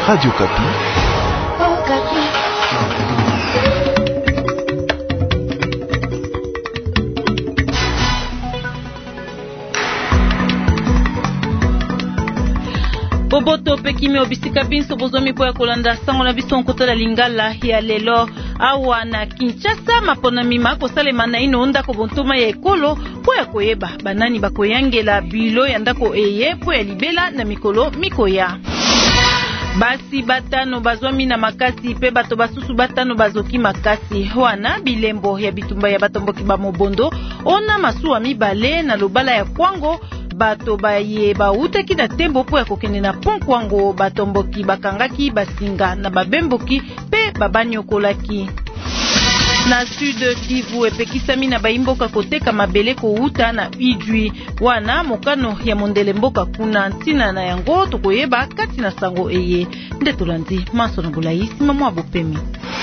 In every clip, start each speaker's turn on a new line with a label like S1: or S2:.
S1: Radio Kapi.
S2: Oh, Kapi.
S3: Boboto pekime obisika binso bozomi po ya kolanda sango na biso nkota lingala ya lelo awa na Kinshasa maponami makosalema na ino ndako bontoma ya ekolo po ya koyeba banani bakoyangela bilo ya ndako eye po ya libela na mikolo mikoya. Basi batano bazwami na makasi pe bato basusu batano bazoki makasi wana bilembo ya bitumba ya batomboki ba mobondo ona masuwa mibale na lobala ya Kwango. Bato baye bautaki na tembo po ya kokende na pont Kwango batomboki bakangaki basinga na babemboki pe babanyokolaki. Na Sud Kivu epekisami na baimboka koteka mabele kouta na Idjwi wana mokano ya mondele mboka kuna ntina na yango tokoyeba kati na sango eye nde tolandi maso na bolaisi mamo abopemi.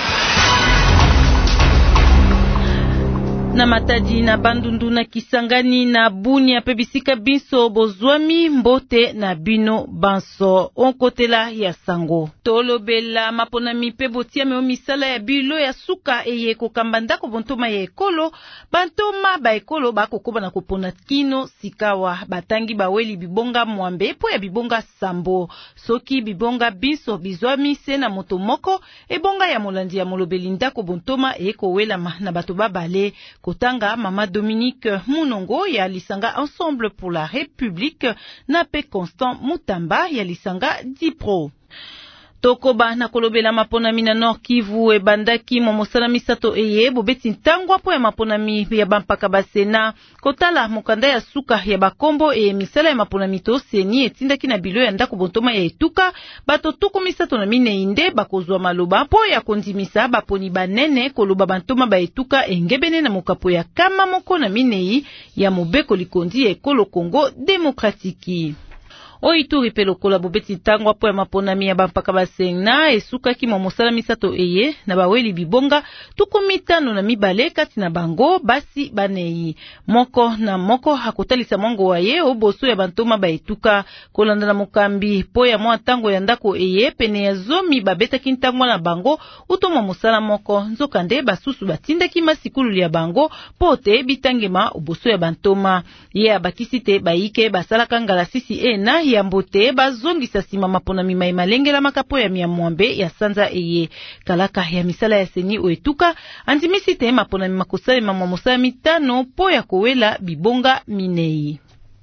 S3: Na Matadi na Bandundu na Kisangani na Bunia pe bisika biso bozwami mbote na bino banso onkotela ya sango tolobela maponami pe botiame o misala ya bilo ya suka eye kokamba ndako bontoma ya ekolo bantoma ba ekolo bakokoba na kopona kino sikawa batangi baweli bibonga mwambe po ya bibonga sambo soki bibonga biso bizwami se na moto moko ebonga ya molandi ya molobeli ndako bontoma ekowelama na bato babale kotanga Mama Dominique Munongo ya lisanga Ensemble pour la République na pe Constant Mutamba ya lisanga Dipro. Tokoba na kolobela maponami na Nord Kivu ebandaki momosala misato eye bobeti ntangwa po ya maponami ya bampaka basena kotala mokanda ya suka ya bakombo e misala ya maponami to seni etindaki na bilo ya ndako bontoma ya etuka bato tuku misato na mine inde bakozwa maloba po ya kondimisa baponi banene koloba bantoma ba etuka engebene na mokapo ya kama moko na minei ya mobeko likondi ya ekolo Kongo Demokratiki. Oituri pe lokola bobeti tangwa po ya maponami ya bampaka basena esukaki momosala misato eye na baweli bibonga tukumitano na mibale kati na bango basi banei moko na moko hakotalisa mwango waye oboso ya bantoma baetuka kolanda na mokambi po ya mwa tango ya ndako eye pene ya zomi babetaki ntangwa na bango utoma mosala moko nzokande basusu batindaki masikulu ya bango pote bitangema oboso ya bantoma ye abakisi te baike basalaka ngalasisi na ya mbote bazongisa sima maponami mai malengela makapo ya miamwambe ya sanza eye kalaka ya misala ya seni oetuka andimisi te maponami makosale mamwa mosala mitano po ya kowela bibonga minei.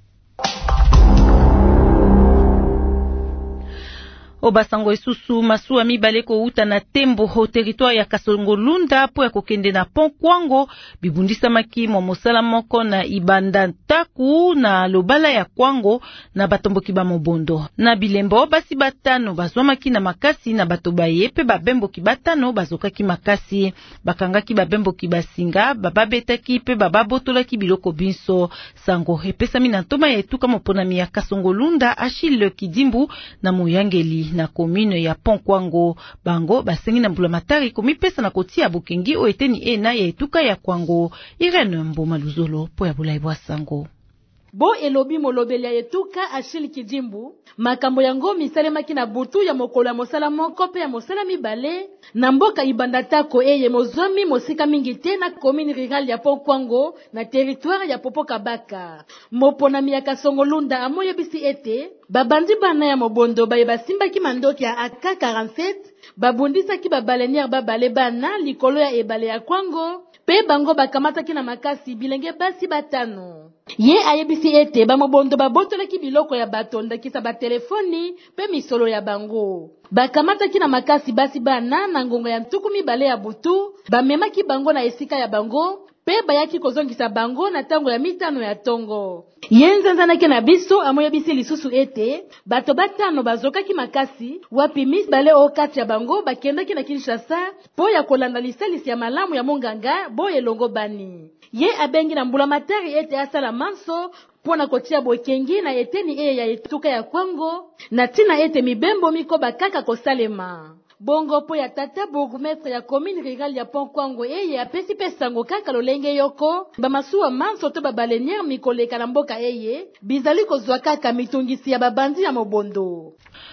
S3: Obasango esusu masuwa mibale kouta na tembo ho territoire ya Kasongolunda po ya kokende na pont Kwango bibundisa maki mosala moko na ibanda ntaku na lobala ya Kwango na batomboki ba mobondo na bilembo basi batano bazwamaki na makasi na bato baye pe babemboki batano bazokaki makasi bakangaki babemboki basinga bababetaki pe bababotolaki biloko binso sango epesami na ntoma ya etuka moponami ya Kasongolunda Achille Kidimbu na moyangeli na commune ya Pont Kwango bango basengi na mbulamatari komipesa na kotia bukengi o eteni ena ya etuka ya Kwango Irene Mboma Luzolo po ya bulai bwa sango.
S4: Bo elobi molobeli ya etuka Achille Kidimbu makambo yango misalemaki na butu ya mokolo ya mosala moko pe ya mosala mibale na mboka ibanda tako eye mozomi mosika mingi te na commune rurale ya Pont Kwango na territoire ya Popo Kabaka moponami ya Kasongolunda amoyebisi ete babandi bana ya mobondo baye basimbaki mandoki ya AK-47 babundisaki babaleniere babale bana likolo ya ebale ya Kwango pe bango bakamataki na makasi bilenge basi batano. Ye ayebisi ete bamobondo babotolaki biloko ya bato ndakisa batelefoni pe misolo ya bango. Bakamataki na makasi basi bana na ngonga ya ntuku mibale ya butu, bamemaki bango na esika ya bango, pe bayaki kozongisa bango na tango ya mitano ya tongo. Yenzanzanaki na biso amoyebisi lisusu ete bato batano bazokaki makasi wapi Miss Bale o 4 ya bango bakendaki na Kinshasa po ya kolanda lisalisi ya malamu ya monganga bo elongo bani. Ye abengi na mbulamatari ete asala manso pona kotia bokengi na eteni ya etuka ya Kwango na tina ete mibembo mikoba kaka kosalema. Bongo po ya tata bourgmestre ya commune rurale ya Pont Kwango eye apesi pesango kaka lolenge yoko bamasuwa manso to babaleniere mikoleka na mboka eye bizali kozwa kaka mitungisi ya babandi ya mobondo.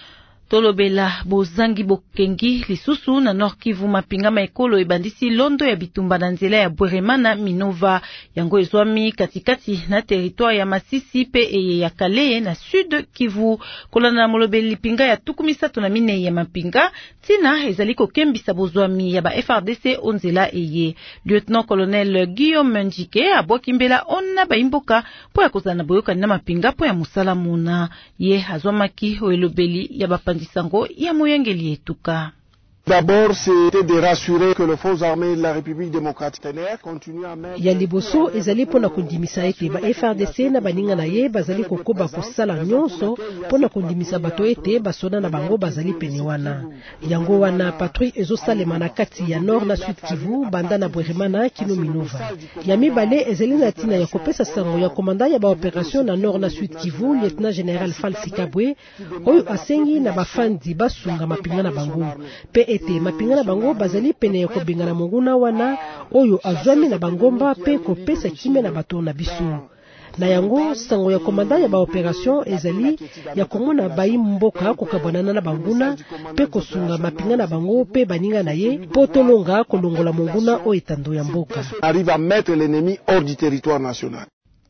S3: Tolobela bozangi bokengi lisusu na Nord Kivu mapinga maekolo ebandisi londo ya bitumba na nzela ya Bwerema na Minova yango ezwami katikati na territoire ya Masisi pe eye ya Kale na Sud Kivu kolana na molobeli pinga ya 34 ya mapinga tina ezali kokembisa bozwami ya ba FRDC onzela eye. Lieutenant colonel Guillaume Njike abwakimbela ona baimboka po ya kozana boyokani na mapinga po ya musala muna ye azwamaki oelobeli ya bapandisango ya moyangeli etuka.
S1: D'abord, c'était de rassurer que les forces armées de la République démocratique continuent à mettre...
S5: Ya liboso ezali pona kondimisa ete ba FRDC na baninga na ye bazali kokoba kosala nyonso pona kondimisa bato ete basoda na bango bazali pene wana. Yango wana patrouille ezosalema na kati ya Nord na Sud Kivu banda na Bwerema na kino Minova. Ya mibale ezali na tina ya kopesa sango ya komanda ya ba operation na Nord na Sud Kivu Lieutenant General Falsi Kabwe oyo asengi na bafandi basunga mapinga na bango. Pe ete mapinga na bango bazali pene ya kobingana monguna wana oyo azwami na bangomba pe kopesa kime na bato na biso. Na yango sango ya komanda ya ba operation ezali ya komona bayi mboka kokabonana na banguna pe kosunga mapinga na bango pe baninga na ye po tolonga kolongola monguna o etando ya mboka.
S1: Arrive à mettre l'ennemi hors du territoire national.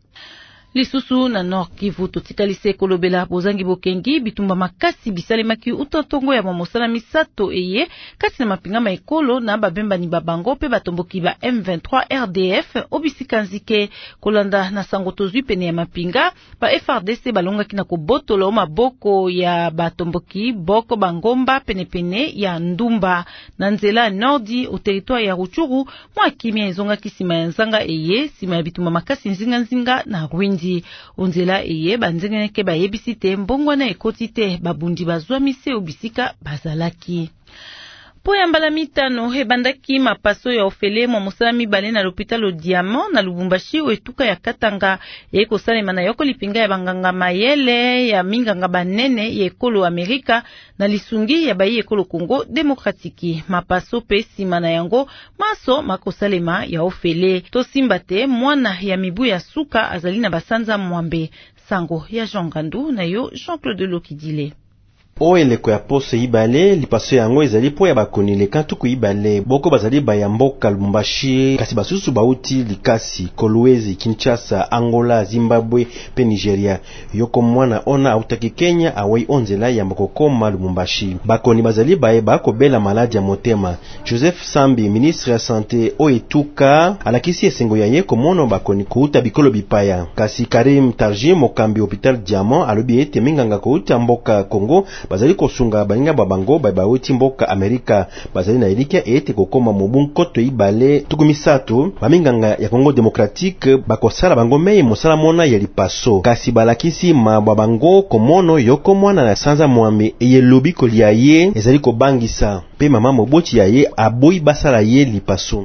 S3: Lisusu na Nord Kivu totikalise kolobela bozangi bokengi bitumba makasi bisalemaki utotongo ya mosala misato eye kati na mapinga maekolo na babemba ni babango pe batomboki ba M23 RDF obisika nzike kolanda na sango tozwi pene ya mapinga ba FRDC balongaki na kobotola maboko ya batomboki boko bangomba penepene ya Ndumba na nzela nordi au territoire ya Ruchuru mwa kimia ezongaki sima ya nzanga eye sima ya bitumba makasi nzinga na Rwindi onzela eye banzengeneke bayebisite mbongwana ekotite babundi bazwamise obisika bazalaki. Po ya mbala mitano hebandaki mapaso ya ofele mwa mosala mibale na l'hôpital Diamant na Lubumbashi etuka ya Katanga eko salema na yoko lipinga ya banganga mayele ya minganga banene ya ekolo Amerika na lisungi ya bayi ekolo Congo Demokratiki. Mapaso pe sima na yango maso makosalema ya ofele tosimbate mwana ya mibu ya suka azali na basanza mwambe sango ya Jean Gandu na yo Jean-Claude Lokidile.
S6: O eleko ya pose ibale lipaso yango ezali po ya bakonile kantuku ibale boko bazali bayamboka Lubumbashi kasi basusu bauti likasi Kolwezi Kinshasa Angola Zimbabwe pe Nigeria yoko mwana ona autaki Kenya awei onzela ya mbokokoma Lubumbashi bakoni bazali baye bakobela maladi ya motema. Joseph Sambi ministre ya santé o etuka alakisi esengo ya ye komono bakoni kuuta bikolo bipaya kasi Karim Tarji mokambi hôpital Diamant alobi ete minganga kuuta mboka Congo bazali kosunga baninga babango bauti mboka Amerika bazali na elika ete kokoma mobu koto ibale tukumisato baminganga ya Congo Demokratike bakosala bango mei mosala mona ya lipaso kasi balakisi babango komono yoko mwana na sanza mwambe eye lobi kolia ye ezali kobangisa pe mama moboti ya ye aboyi basala ye lipaso.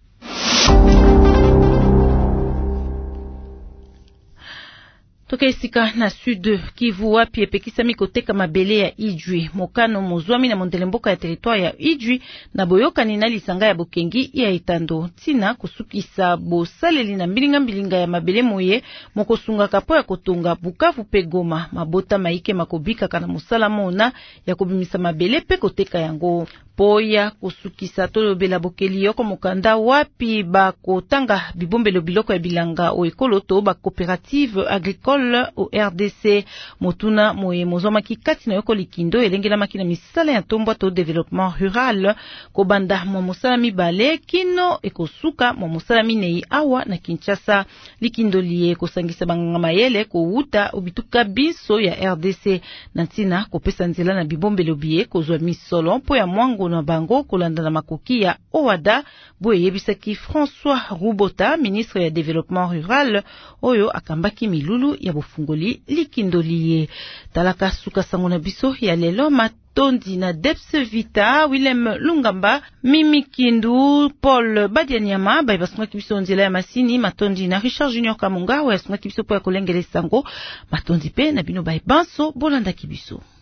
S3: Toka esika na Sud Kivu wapi epekisami koteka mabele ya Ijwi mokano mozwami na mondelemboka ya territoire ya Ijwi na boyokani na lisanga ya bokengi ya etando tina kusukisa bosaleli na mbilinga ya mabele moye mokosunga kapo ya kotonga Bukavu pe Goma mabota maike makobika kana musala mona ya kobimisa mabele pe koteka yango poya kusukisa tolobela bokeli yoko mokanda wapi bakotanga bibombelo biloko ya bilanga o ekoloto ba coopérative agricole au RDC motuna moye mozomaki kati na yoko likindo elengela makina misala ya tombwa to développement rural kobanda mo mosala mibale kino ekosuka mo mosala minei awa na Kinshasa likindo liye kosangisa banganga mayele ko uta obituka biso ya RDC na ntina kopesa nzela na bibombelo biye kozwa misolo po ya mwango na bango kolanda na makoki ya OADA boye yebisaki François Rubota ministre ya développement rural oyo akambaki milulu ya bofungoli likindoliye talaka suka sango na biso ya lelo matondi na Deps Vita Willem Lungamba Mimi Kindu Paul Badianyama baibasonga kibiso nzela ya masini matondi na Richard Junior Kamunga wa yasunga kibiso po ya kolengele sango matondi pe na bino baibanso bolanda kibiso.